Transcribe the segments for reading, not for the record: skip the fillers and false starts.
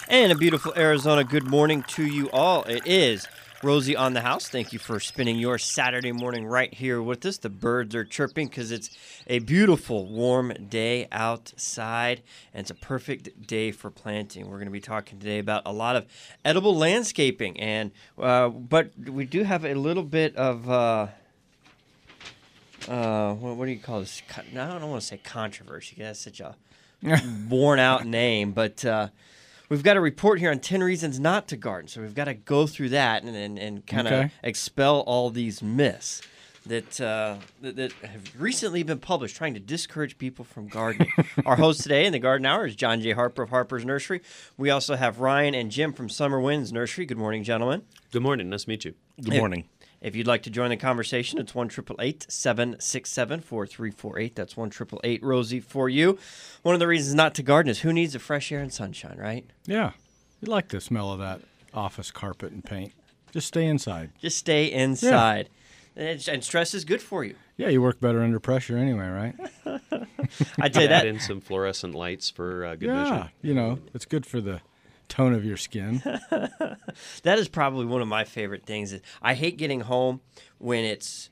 And a beautiful Arizona good morning to you all. It is Rosie on the house. Thank you for spending your Saturday morning right here with us. The birds are chirping because it's a beautiful, warm day outside, and it's a perfect day for planting. We're going to be talking today about a lot of edible landscaping, and but we do have a little bit of what do you call this? I don't want to say controversy. That's such a worn-out name, but we've got a report here on 10 reasons not to garden. So we've got to go through that and kind of expel all these myths that have recently been published trying to discourage people from gardening. Our host today in the Garden Hour is John J. Harper of Harper's Nursery. We also have Ryan and Jim from Summer Winds Nursery. Good morning, gentlemen. Good morning. Nice to meet you. Good morning. If you'd like to join the conversation, it's 1-888-767-4348. That's 1-888-ROSIE for you. One of the reasons not to garden is who needs the fresh air and sunshine, right? Yeah. You like the smell of that office carpet and paint. Just stay inside. Just stay inside. Yeah. And stress is good for you. Yeah, you work better under pressure anyway, right? I tell you that. Add in some fluorescent lights for good vision. Yeah, you know, it's good for the tone of your skin. That is probably one of my favorite things. I hate getting home when it's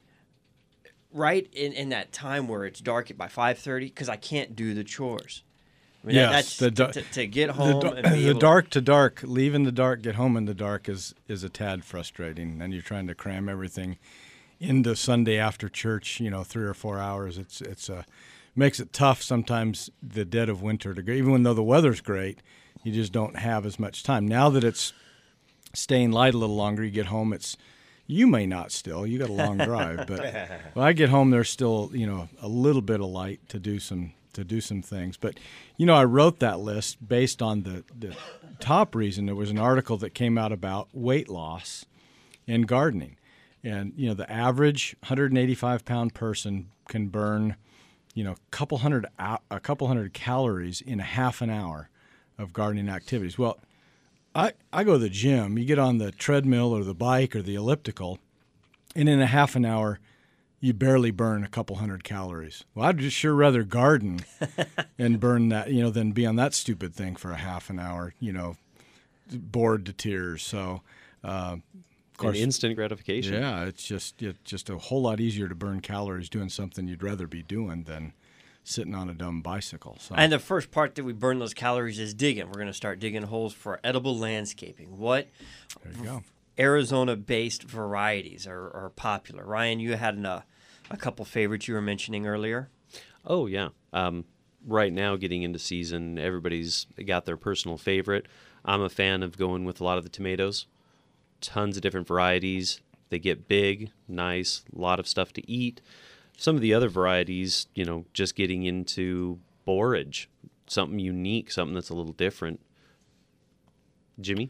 right in that time where it's dark by 5:30 because I can't do the chores. I mean, Yes, that's to get home and be the able dark to dark, leave in the dark, get home in the dark is a tad frustrating. And you're trying to cram everything into Sunday after church, 3 or 4 hours. It's makes it tough sometimes the dead of winter to go, even though the weather's great. You just don't have as much time. Now that it's staying light a little longer, you get home, you may not still. You got a long drive, but when I get home, there's still, a little bit of light to do some things. But, I wrote that list based on the top reason. There was an article that came out about weight loss in gardening. And, the average 185-pound person can burn, a couple hundred calories in a half an hour of gardening activities. Well, I go to the gym. You get on the treadmill or the bike or the elliptical, and in a half an hour, you barely burn a couple hundred calories. Well, I'd just sure rather garden and burn that, than be on that stupid thing for a half an hour, bored to tears. So, of course, instant gratification. Yeah, it's just a whole lot easier to burn calories doing something you'd rather be doing than sitting on a dumb bicycle. So. And the first part that we burn those calories is digging. We're going to start digging holes for edible landscaping. What Arizona-based varieties are popular? Ryan, you had a couple favorites you were mentioning earlier. Oh, yeah. Right now, getting into season, everybody's got their personal favorite. I'm a fan of going with a lot of the tomatoes. Tons of different varieties. They get big, nice, a lot of stuff to eat. Some of the other varieties, just getting into borage, something unique, something that's a little different. Jimmy?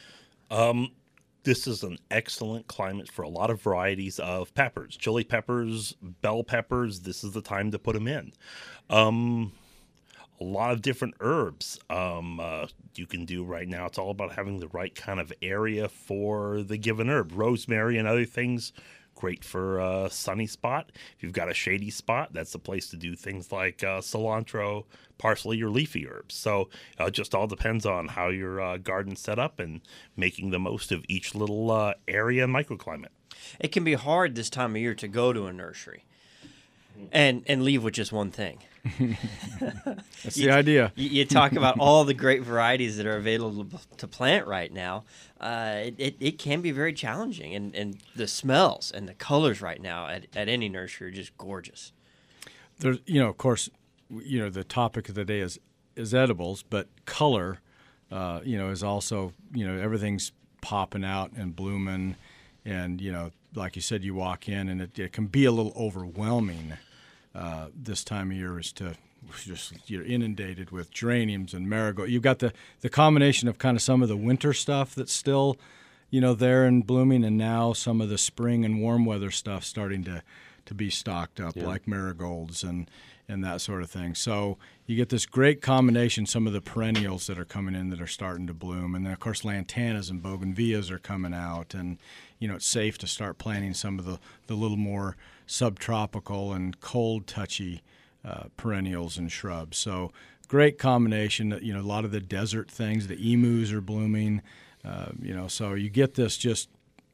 This is an excellent climate for a lot of varieties of peppers. Chili peppers, bell peppers, this is the time to put them in. A lot of different herbs you can do right now. It's all about having the right kind of area for the given herb. Rosemary and other things, great for a sunny spot. If you've got a shady spot, that's the place to do things like cilantro, parsley, or leafy herbs. So it just all depends on how your garden's set up and making the most of each little area and microclimate. It can be hard this time of year to go to a nursery and leave with just one thing. That's the idea. You talk about all the great varieties that are available to plant right now. It can be very challenging, and the smells and the colors right now at any nursery are just gorgeous. There's, of course, the topic of the day is edibles, but color, is also, everything's popping out and blooming, and like you said, you walk in and it can be a little overwhelming. This time of year is you're inundated with geraniums and marigold. You've got the combination of kind of some of the winter stuff that's still, there and blooming, and now some of the spring and warm weather stuff starting to be stocked up, like marigolds and that sort of thing. So you get this great combination, some of the perennials that are coming in that are starting to bloom. And then, of course, lantanas and bougainvilleas are coming out. And, it's safe to start planting some of the little more subtropical and cold touchy perennials and shrubs. So great combination. You know, a lot of the desert things, the emus are blooming. You know, so you get this just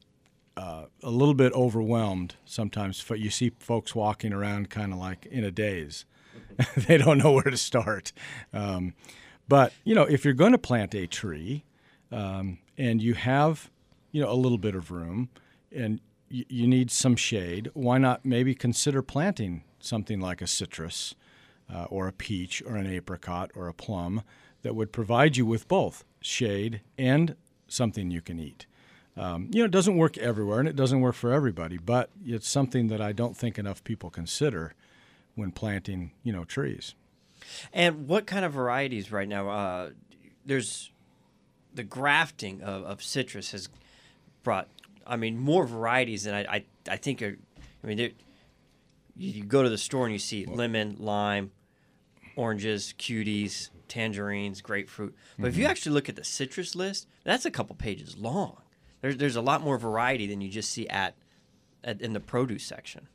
a little bit overwhelmed sometimes. You see folks walking around kind of like in a daze. They don't know where to start. But, you know, if you're going to plant a tree and you have, you know, a little bit of room and you need some shade, why not maybe consider planting something like a citrus or a peach or an apricot or a plum that would provide you with both shade and something you can eat. You know, it doesn't work everywhere and it doesn't work for everybody, but it's something that I don't think enough people consider when planting, you know, trees. And what kind of varieties right now? There's the grafting of citrus has brought, I mean, more varieties than I think are. I mean, you go to the store and you see lemon, lime, oranges, cuties, tangerines, grapefruit. But if you actually look at the citrus list, that's a couple pages long. There's a lot more variety than you just see in the produce section.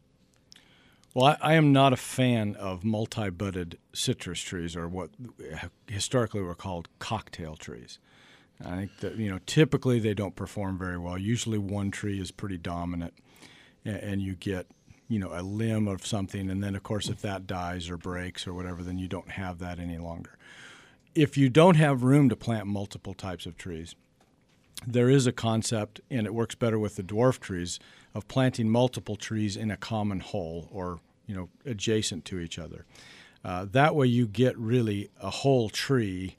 Well, I am not a fan of multi-budded citrus trees, or what historically were called cocktail trees. I think that, you know, typically they don't perform very well. Usually one tree is pretty dominant, and you get, you know, a limb of something, and then, of course, if that dies or breaks or whatever, then you don't have that any longer. If you don't have room to plant multiple types of trees, there is a concept, and it works better with the dwarf trees, of planting multiple trees in a common hole or, you know, adjacent to each other. That way you get really a whole tree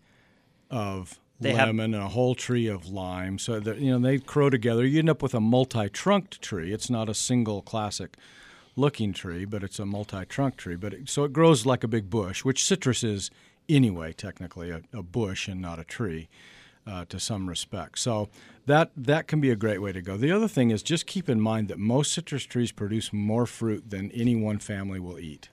of lemon and a whole tree of lime. So that, you know, they grow together. You end up with a multi-trunked tree. It's not a single classic looking tree, but it's a multi-trunk tree. So it grows like a big bush, which citrus is anyway, technically, a bush and not a tree. To some respect. So that can be a great way to go. The other thing is just keep in mind that most citrus trees produce more fruit than any one family will eat.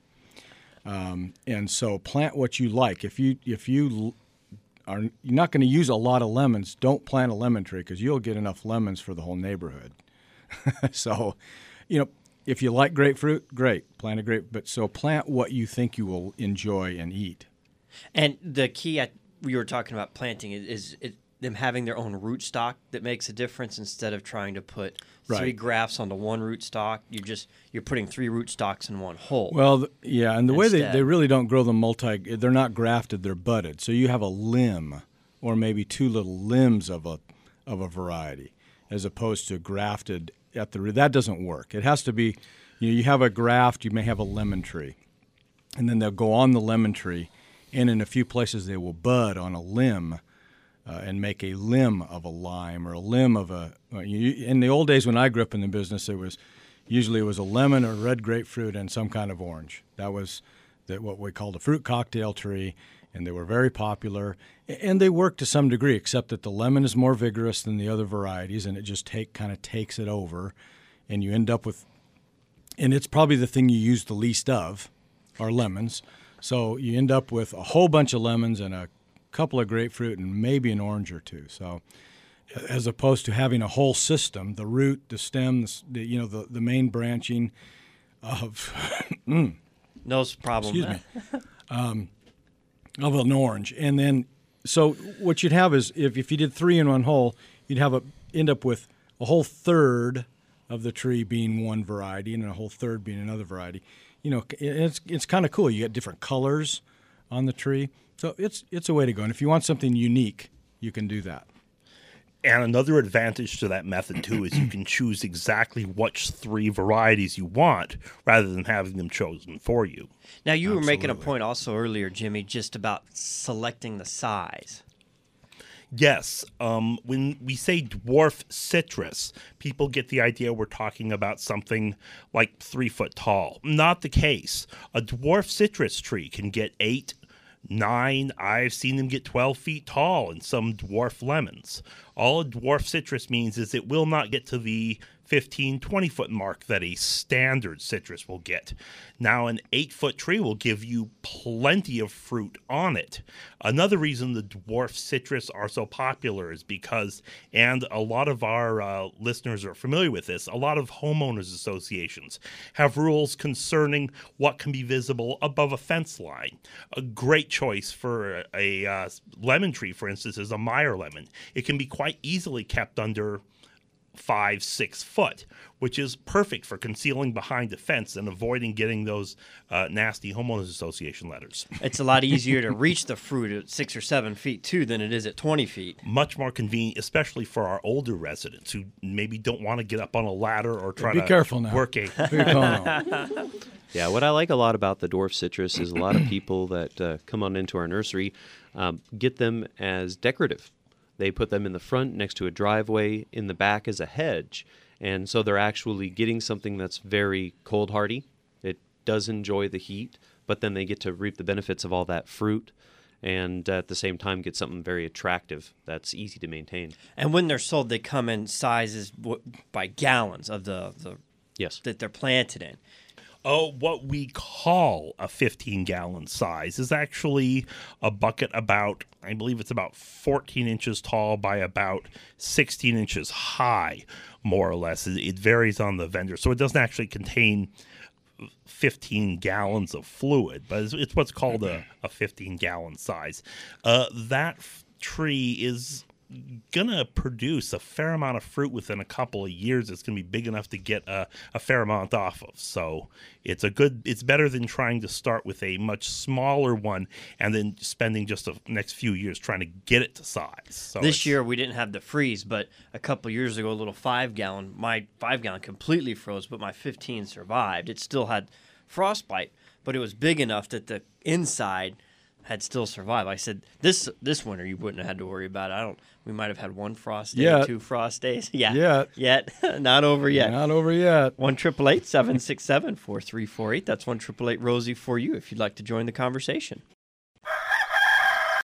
And so plant what you like. If you are you're not going to use a lot of lemons, don't plant a lemon tree because you'll get enough lemons for the whole neighborhood. So, you know, if you like grapefruit, great, plant a grape. But so plant what you think you will enjoy and eat. And the key we were talking about planting is them having their own rootstock that makes a difference instead of trying to put three grafts onto one rootstock. You're putting three rootstocks in one hole. Well, yeah, and the way they really don't grow them they're not grafted, they're budded. So you have a limb or maybe two little limbs of a variety as opposed to grafted at the root. That doesn't work. It has to be, you have a graft, you may have a lemon tree, and then they'll go on the lemon tree, and in a few places they will bud on a limb and make a limb of a lime or a limb of in the old days when I grew up in the business, it was a lemon or red grapefruit and some kind of orange. That was what we called a fruit cocktail tree, and they were very popular. And they work to some degree, except that the lemon is more vigorous than the other varieties, and it just kind of takes it over, and you end up with, and it's probably the thing you use the least of, are lemons. So you end up with a whole bunch of lemons and a couple of grapefruit and maybe an orange or two. So as opposed to having a whole system, the root, the stem, the main branching of no problem. Excuse me. Of an orange. And then so what you'd have is if you did three in one hole, you'd end up with a whole third of the tree being one variety and a whole third being another variety. You know, it's kind of cool. You get different colors on the tree. So it's a way to go. And if you want something unique, you can do that. And another advantage to that method, too, is you can choose exactly which three varieties you want rather than having them chosen for you. Now, you were making a point also earlier, Jimmy, just about selecting the size. Yes. When we say dwarf citrus, people get the idea we're talking about something like 3 foot tall. Not the case. A dwarf citrus tree can get 8, 9, I've seen them get 12 feet tall in some dwarf lemons. All a dwarf citrus means is it will not get to the 15, 20-foot mark that a standard citrus will get. Now, an 8-foot tree will give you plenty of fruit on it. Another reason the dwarf citrus are so popular is because, and a lot of our listeners are familiar with this, a lot of homeowners associations have rules concerning what can be visible above a fence line. A great choice for a lemon tree, for instance, is a Meyer lemon. It can be quite easily kept under 5-6 foot, which is perfect for concealing behind a fence and avoiding getting those nasty homeowners association letters. It's a lot easier to reach the fruit at 6 or 7 feet too than it is at 20 feet. Much more convenient, especially for our older residents who maybe don't want to get up on a ladder or try Be to careful now. work a Yeah, what I like a lot about the dwarf citrus is a lot of people that come on into our nursery get them as decorative. They put them in the front next to a driveway, in the back as a hedge. And so they're actually getting something that's very cold hardy. It does enjoy the heat, but then they get to reap the benefits of all that fruit and at the same time get something very attractive that's easy to maintain. And when they're sold, they come in sizes by gallons of the Yes. that they're planted in. Oh, what we call a 15-gallon size is actually a bucket about, I believe it's about 14 inches tall by about 16 inches high, more or less. It varies on the vendor. So it doesn't actually contain 15 gallons of fluid, but it's what's called a 15-gallon size. That tree is gonna produce a fair amount of fruit within a couple of years. It's gonna be big enough to get a fair amount off of. So it's better than trying to start with a much smaller one and then spending just the next few years trying to get it to size. So This year we didn't have the freeze, but a couple years ago, a little 5-gallon, my 5-gallon completely froze, but my 15 survived. It still had frostbite, but it was big enough that the inside had still survived. I said, this winter you wouldn't have had to worry about it. We might have had one frost day, Yet. 2 frost days. Yeah. Yet. Not over yet. Not over yet. 1-888-767-4348. That's 1-888-ROSIE for you if you'd like to join the conversation.